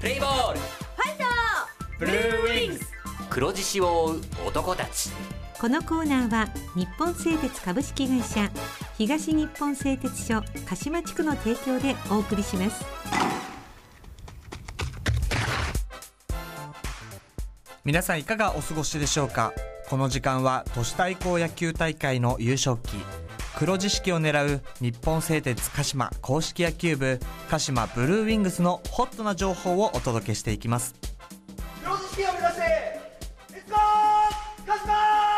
プレイボール、 ファイトブルーウィングス、黒獅子を追う男たち。 このコーナーは日本製鉄株式会社、東日本製鉄所鹿島地区の提供でお送りします。 皆さんいかがお過ごしでしょうか。この時間は都市対抗野球大会の優勝旗黒獅子を狙う日本製鉄鹿島公式野球部鹿島ブルーウィングスのホットな情報をお届けしていきます。 黒獅子を目指してレッツゴー鹿島。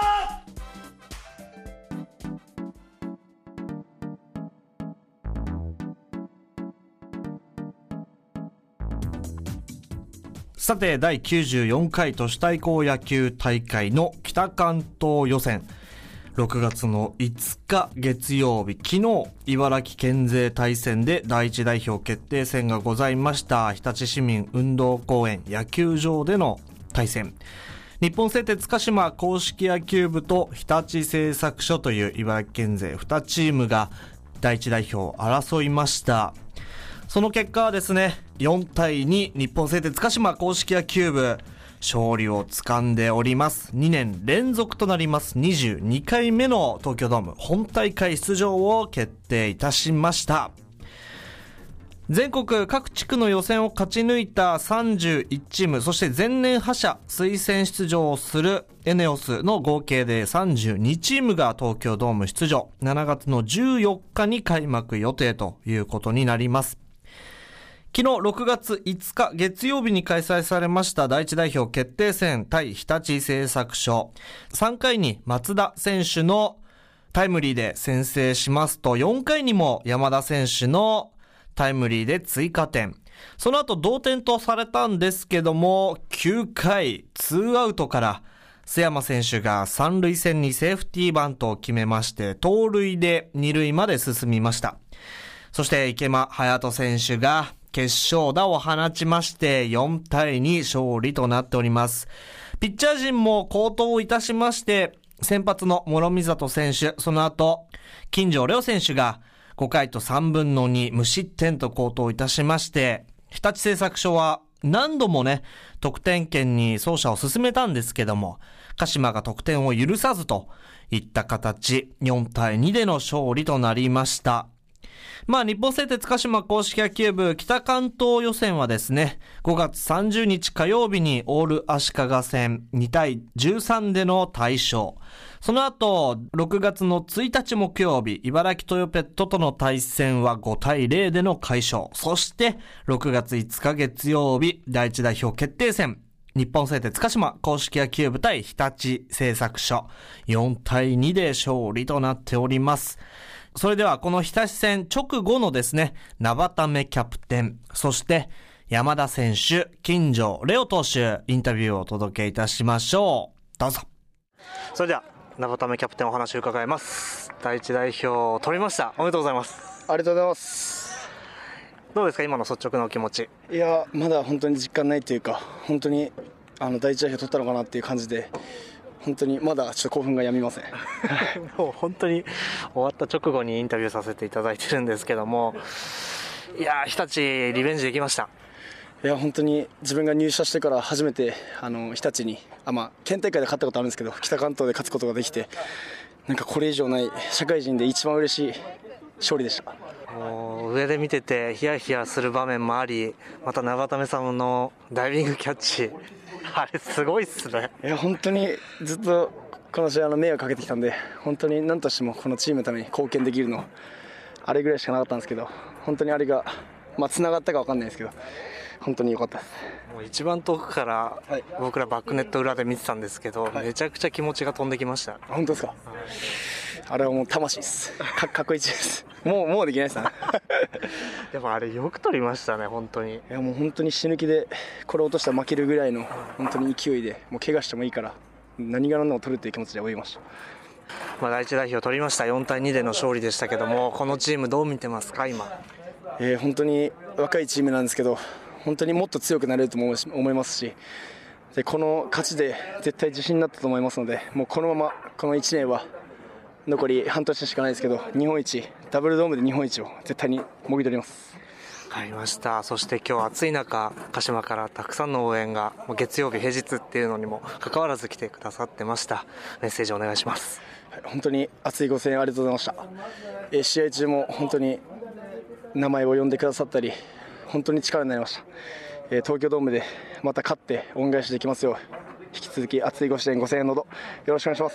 さて第94回都市対抗野球大会の北関東予選、6月の5日月曜日、昨日茨城県勢対戦で第一代表決定戦がございました。日立市民運動公園野球場での対戦、日本製鉄鹿島公式野球部と日立製作所という茨城県勢2チームが第一代表を争いました。その結果はですね、4対2、日本製鉄鹿島公式野球部勝利を掴んでおります。2年連続となります22回目の東京ドーム本大会出場を決定いたしました。全国各地区の予選を勝ち抜いた31チーム、そして前年覇者推薦出場をするエネオスの合計で32チームが東京ドーム出場、7月の14日に開幕予定ということになります。昨日6月5日月曜日に開催されました第一代表決定戦対日立製作所、3回に松田選手のタイムリーで先制しますと、4回にも山田選手のタイムリーで追加点、その後同点とされたんですけども、9回2アウトから須山選手が三塁線にセーフティーバントを決めまして、盗塁で2塁まで進みました。そして池間隼人選手が決勝打を放ちまして4対2勝利となっております。ピッチャー陣も好投いたしまして、先発の諸見里選手、その後金城レオ選手が5回と3分の2無失点と好投いたしまして、日立製作所は何度もね得点圏に走者を進めたんですけども、鹿島が得点を許さずといった形、4対2での勝利となりました。日本製鉄鹿島公式野球部北関東予選はですね、5月30日火曜日にオール足利戦2対13での大勝。その後、6月の1日木曜日、茨城トヨペットとの対戦は5対0での快勝。そして、6月5日月曜日、第一代表決定戦、日本製鉄鹿島公式野球部対日立製作所、4対2で勝利となっております。それではこの日立戦直後のですね、名場為キャプテン、そして山田選手、金城レオ投手、インタビューをお届けいたしましょう。どうぞ。それでは名場為キャプテンお話を伺います。第一代表を取りました。おめでとうございます。 ありがとうございます。 どうですか、今の率直なお気持ち。 いや、まだ本当に実感ないというか、本当に第一代表取ったのかなっていう感じで、本当にまだちょっと興奮がやみませんもう本当に終わった直後にインタビューさせていただいてるんですけども、いや、日立リベンジできました。 いや、本当に自分が入社してから初めて日立に県大会で勝ったことあるんですけど、北関東で勝つことができて、なんかこれ以上ない社会人で一番嬉しい勝利でした。 もう上で見ててヒヤヒヤする場面もあり、また名場為さんのダイビングキャッチ、あれすごいっすね。 いや、本当にずっとこの試合迷惑かけてきたんで、本当に何としてもこのチームのために貢献できるのあれぐらいしかなかったんですけど、本当にあれが繋がったか分かんないですけど、本当に良かったです。 もう一番遠くから僕らバックネット裏で見てたんですけど、めちゃくちゃ気持ちが飛んできました。 本当ですか。あれはもう魂です。かっこいいです。もうできないですねでもあれよく取りましたね、本当に。 いや、もう本当に死ぬ気でこれ落としたら負けるぐらいの本当に勢いで、もう怪我してもいいから何が何でも取るっていう気持ちで泳ぎました。 第一代表取りました。4対2での勝利でしたけども、このチームどう見てますか今。 本当に若いチームなんですけど、本当にもっと強くなれると思いますし、でこの勝ちで絶対自信になったと思いますので、もうこのままこの1年は残り半年しかないですけど、日本一、ダブルドームで日本一を絶対にもぎ取ります。 わかりました。そして今日暑い中、鹿島からたくさんの応援が月曜日平日っていうのにも関わらず来てくださってました。メッセージお願いします。 本当に熱いご声援ありがとうございました。試合中も本当に名前を呼んでくださったり本当に力になりました。東京ドームでまた勝って恩返しできますよう、引き続き熱いご支援ご声援のほどよろしくお願いします。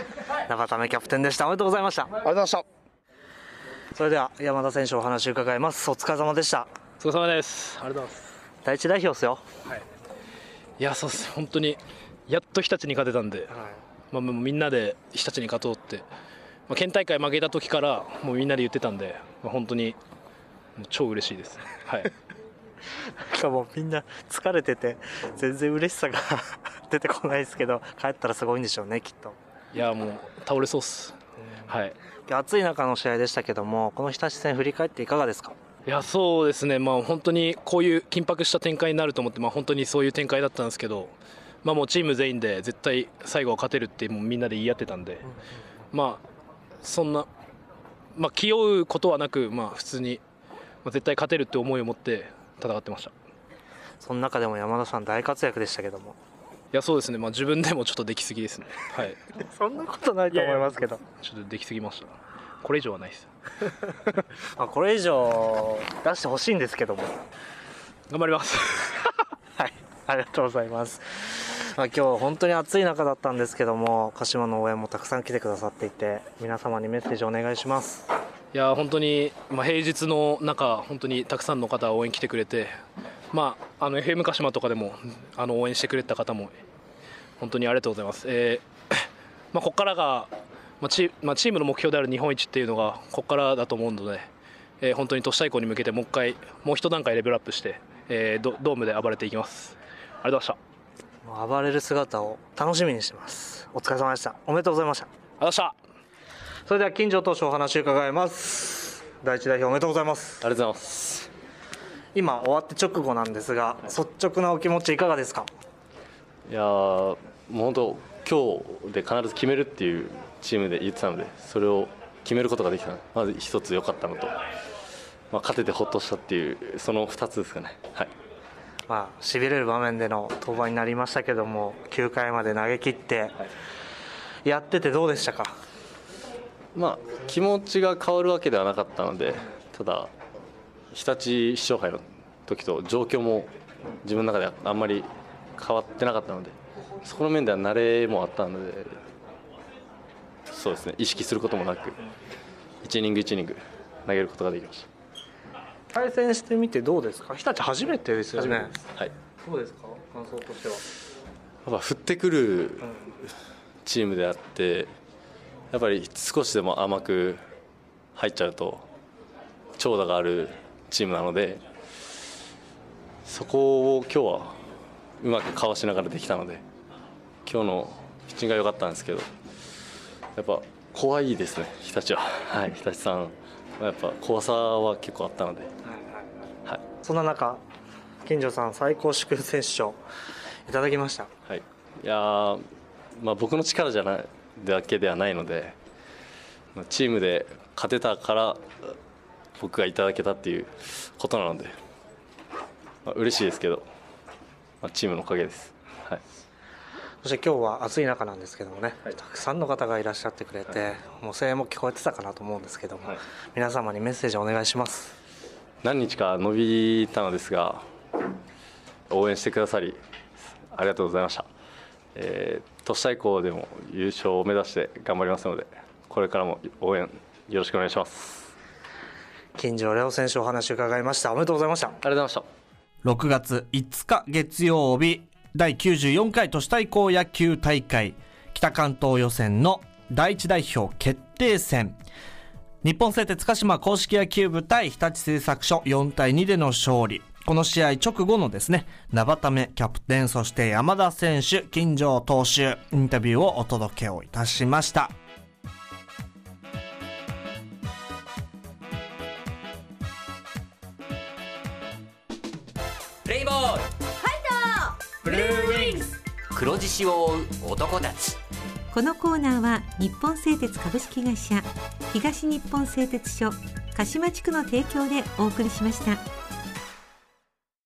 長田目キャプテンでした。おめでとうございました。 ありがとうございました。 それでは山田選手お話を伺います。お疲れ様でした。 お疲れ様です。ありがとうございます。 第一代表ですよ。 はい、いやそうです。本当にやっと日立に勝てたんで、もうみんなで日立に勝とうって、県大会負けた時からもうみんなで言ってたんで、本当にもう超嬉しいです。はい。 なんかもうみんな疲れてて全然嬉しさが出てこないですけど、帰ったらすごいんでしょうね、きっと。 いやもう倒れそうっす。はい。 暑い中の試合でしたけども、この日立戦振り返っていかがですか？ いやそうですね、本当にこういう緊迫した展開になると思って、本当にそういう展開だったんですけど、もうチーム全員で絶対最後は勝てるってもうみんなで言い合ってたんで、そんな、気負うことはなく、普通に、絶対勝てるって思いを持って戦ってました。 その中でも山田さん大活躍でしたけども。 いやそうですね、自分でもちょっとできすぎですね。はい。 そんなことないと思いますけど。 ちょっとできすぎました。これ以上はないです。 これ以上出してほしいんですけども。 頑張ります。 はい、ありがとうございます。今日本当に暑い中だったんですけども、鹿島の応援もたくさん来てくださっていて、皆様にメッセージお願いします。 いや本当に、平日の中本当にたくさんの方応援来てくれて、FM 鹿島とかでも応援してくれた方も本当にありがとうございます。ここからが、チームの目標である日本一っていうのがここからだと思うので、本当に都市対抗に向けてもう一段階レベルアップして、ドームで暴れていきます。ありがとうございました。 暴れる姿を楽しみにしてます。お疲れ様でした。おめでとうございました。 ありがとうございました。 それでは金城投手お話を伺います。第一代表おめでとうございます。 ありがとうございます。 今終わって直後なんですが、率直なお気持ちいかがですか？ いやもう本当今日で必ず決めるっていうチームで言ってたので、それを決めることができたので、まず一つ良かったのと、勝ててほっとしたっていう、その2つですかね。はい。 しびれる場面での登板になりましたけども、9回まで投げ切って、やっててどうでしたか？ 気持ちが変わるわけではなかったので、ただ日立市長杯の時と状況も自分の中ではあんまり変わってなかったので、そこの面では慣れもあったので、そうですね、意識することもなく1イニング1イニング投げることができました。 対戦してみてどうですか？日立初めてですよね。 はい。 どうですか、感想としては？ やっぱ振ってくるチームであって、やっぱり少しでも甘く入っちゃうと長打があるチームなので、そこを今日はうまくかわしながらできたので、今日のピッチングが良かったんですけど、やっぱ怖いですね、日立は。はい、日立さんやっぱ怖さは結構あったので、はい。 そんな中、金城さん最高祝選手賞いただきました。 はい。いや僕の力じゃないだけではないので、チームで勝てたから僕がいただけたっていうことなので、嬉しいですけど、チームのおかげです。はい。 そして今日は暑い中なんですけどもね、たくさんの方がいらっしゃってくれて、もう声援も聞こえてたかなと思うんですけども、皆様にメッセージをお願いします。 何日か伸びたのですが、応援してくださりありがとうございました。都市対抗でも優勝を目指して頑張りますので、これからも応援よろしくお願いします。 金城レオ選手お話を伺いました。おめでとうございました。 ありがとうございました。 6月5日月曜日、第94回都市対抗野球大会北関東予選の第1代表決定戦、日本製鉄鹿島硬式野球部対日立製作所4対2での勝利。この試合直後のですね、名畑目キャプテン、そして山田選手、金城投手インタビューをお届けをいたしました。 プレイボール、ファイト、ブルーウィングス、黒獅子を追う男たち。 このコーナーは日本製鉄株式会社、東日本製鉄所鹿島地区の提供でお送りしました。